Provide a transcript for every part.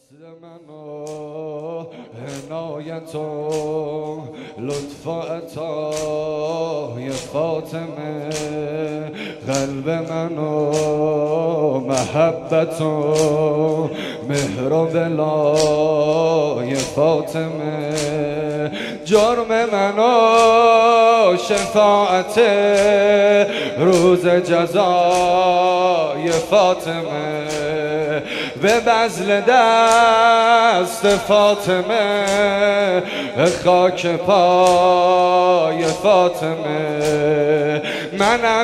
وصل منو عنایت و لطف و عطای فاطمه، قلب منو محبت و مهر و ولای فاطمه، جرم منو شفاعت روز جزای فاطمه، به بذل دست فاطمه خاک پای فاطمه، منم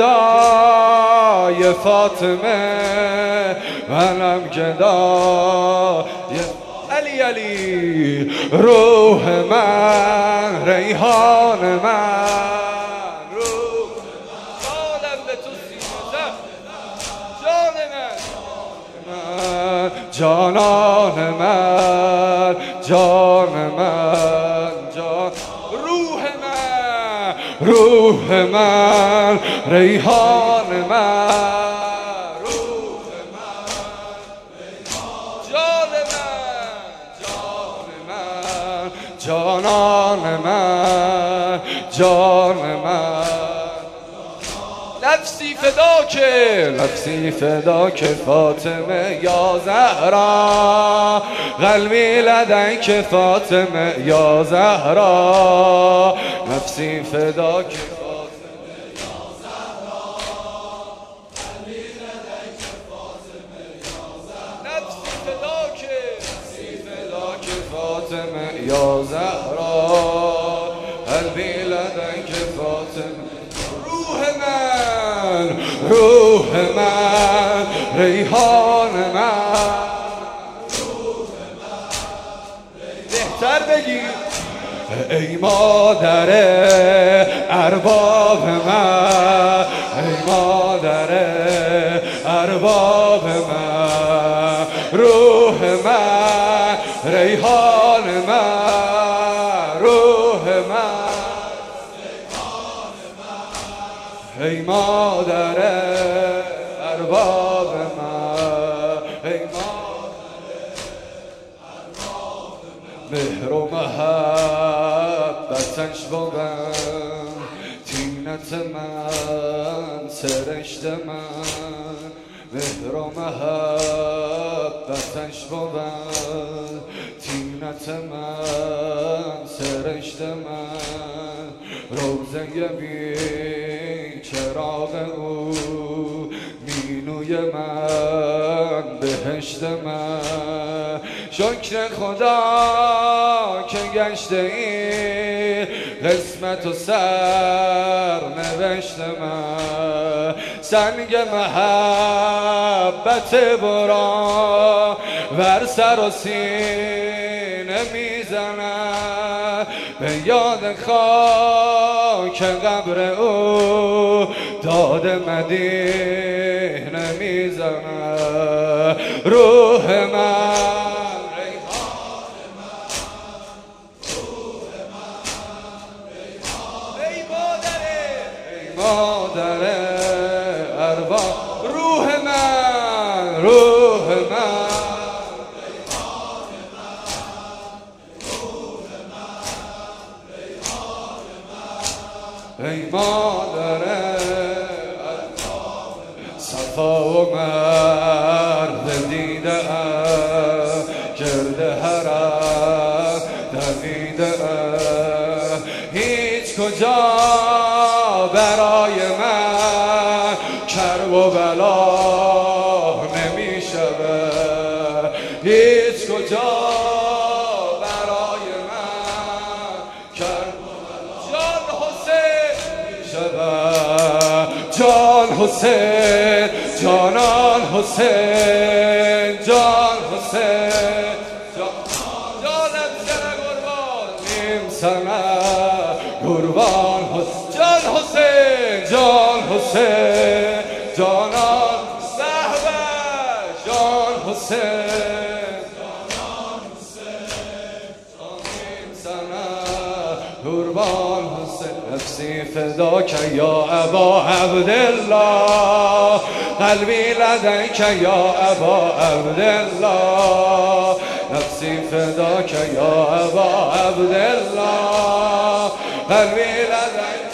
گدای فاطمه، منم گدای علی روح من ریحان من، روح جانم به تو سینه جانان من، جان من، جان روح من ریحان من، روح من جان من، جانان من، جان من، نفسی فداک فاطمه یا زهرا، قلبی لدیک فاطمه یا زهرا، نفسی فداک فاطمه یا زهرا، قلبی لدیک فاطمه یا زهرا، نفسی فداک فاطمه یا زهرا، قلبی لدیک فاطمه، روح من ریحان من، بهتر بگی ای مادر ارباب من، ای مادر ارباب من، روح من ریحان من، روح من ای مادر ارباب من، ای مادر ارباب من، مهر و محبتش بودم تینت من، سرشت من، مهر و محبتش بودم تینت من، سرشت من، روزه بی چراغ او، مینوی من، بهشت من، شکر خدا که گشته این قسمت و سر نوشت من، سنگ محبت برا ور سر و سینه میزنم، به یاد خاک قبر او داد مدینه میزنم، روح من ریحان من، روح من ریحان، ای مادر ارباب، روح من ریحان من، روح من ریحان من، ای مادر صفا و مرد دیده ام، گرد حرم دویده ام، هیچ کجا برای من کرب و بلا نمی شود، هیچ کجا برای من کرب و بلا، جان حسین جانان حسین، جان حسین جانم سنه قربان نیم سنه قربان حسین، جان حسین جان حسین جانان صحبه، جان حسین جانان حسین نیم سنه قربان حسین، نفسی فداک یا ابا عبدالله، قلبی لدیک یا ابا عبدالله، نفسي فداك يا أبا عبد الله قلبي لديك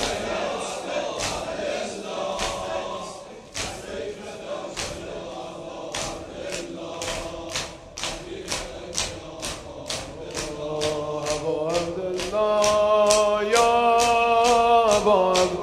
أبو عبد الله يا أبو عبد